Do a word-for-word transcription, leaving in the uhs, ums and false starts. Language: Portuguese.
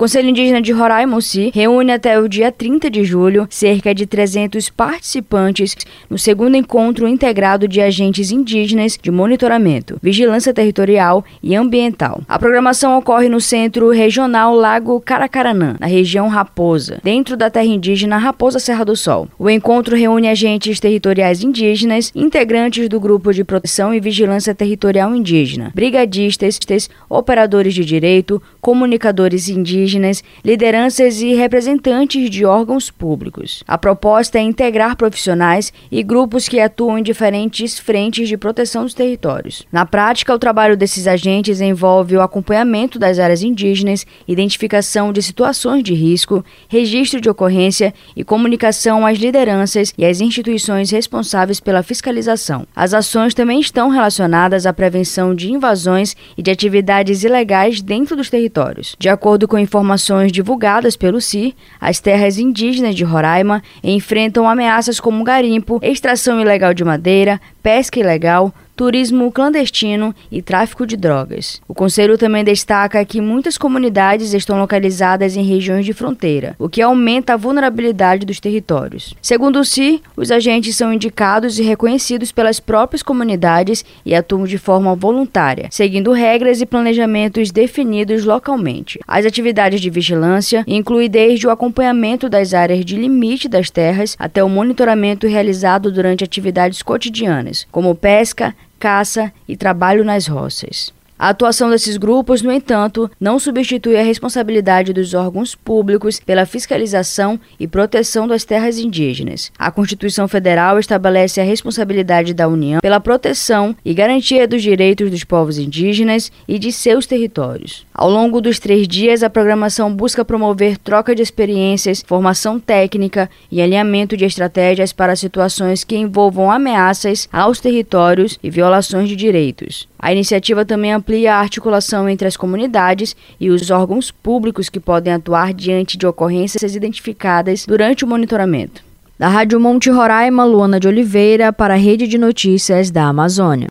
Conselho Indígena de Roraima, o C I, reúne até o dia trinta de julho cerca de trezentos participantes no segundo encontro integrado de agentes indígenas de monitoramento, vigilância territorial e ambiental. A programação ocorre no Centro Regional Lago Caracaranã, na região Raposa, dentro da terra indígena Raposa Serra do Sol. O encontro reúne agentes territoriais indígenas, integrantes do Grupo de Proteção e Vigilância Territorial Indígena, brigadistas, operadores de direito, comunicadores indígenas, lideranças e representantes de órgãos públicos. A proposta é integrar profissionais e grupos que atuam em diferentes frentes de proteção dos territórios. Na prática, o trabalho desses agentes envolve o acompanhamento das áreas indígenas, identificação de situações de risco, registro de ocorrência e comunicação às lideranças e às instituições responsáveis pela fiscalização. As ações também estão relacionadas à prevenção de invasões e de atividades ilegais dentro dos territórios. De acordo com informações divulgadas pelo C I, as terras indígenas de Roraima enfrentam ameaças como garimpo, extração ilegal de madeira, pesca ilegal, turismo clandestino e tráfico de drogas. O Conselho também destaca que muitas comunidades estão localizadas em regiões de fronteira, o que aumenta a vulnerabilidade dos territórios. Segundo o C I, os agentes são indicados e reconhecidos pelas próprias comunidades e atuam de forma voluntária, seguindo regras e planejamentos definidos localmente. As atividades de vigilância incluem desde o acompanhamento das áreas de limite das terras até o monitoramento realizado durante atividades cotidianas, como pesca, caça e trabalho nas roças. A atuação desses grupos, no entanto, não substitui a responsabilidade dos órgãos públicos pela fiscalização e proteção das terras indígenas. A Constituição Federal estabelece a responsabilidade da União pela proteção e garantia dos direitos dos povos indígenas e de seus territórios. Ao longo dos três dias, a programação busca promover troca de experiências, formação técnica e alinhamento de estratégias para situações que envolvam ameaças aos territórios e violações de direitos. A iniciativa também amplia a articulação entre as comunidades e os órgãos públicos que podem atuar diante de ocorrências identificadas durante o monitoramento. Da Rádio Monte Roraima, Luana de Oliveira, para a Rede de Notícias da Amazônia.